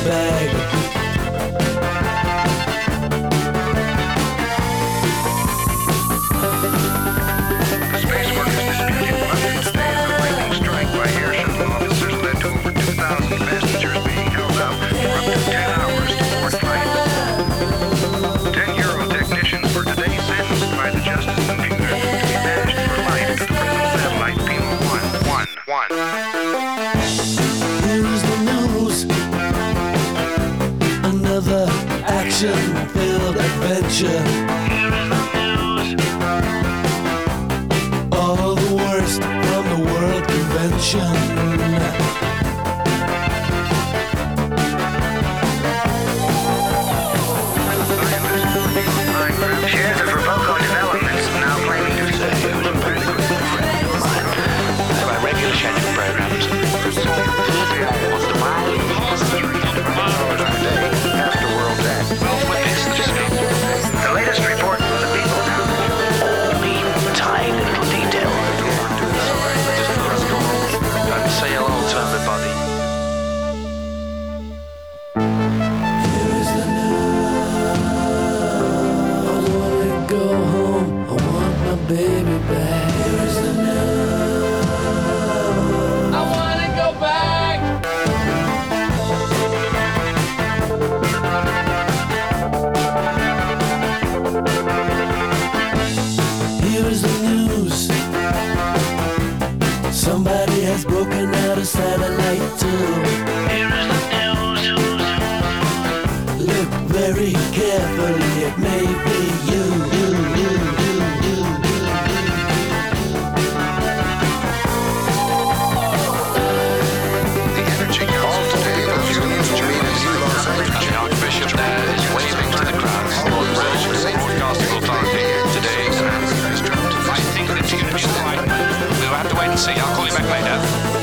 bag. The space work is disputed. London today, the lightning strike by air shuttle officers led to over 2,000 passengers being held up for up to 10 hours to board flights. 10 Euro technicians were today sentenced by the Justice Computer to be banished for life to the prison satellite Pima 111. Here's the news. Another action-filled adventure. All the worst from the World Convention. Shares of Roboco Developments now claiming to say it was a practical friend of mine. My regular scheduled programs. Was the after World End. The latest report from the people now. Only tiny little detail. And say hello to everybody. Here is the news. I wanna go home. I want my baby back. Here is the news. I wanna go back. Here is the news. Somebody has broken out a satellite too. Here is the news. Look very carefully, it may be you. The Energy Council today confused Jamaica's Los Angeles. The Archbishop there is waving to the crowd. Broadcasting authority today. I think that you can be right. We'll have to wait and see. I'll call you back later.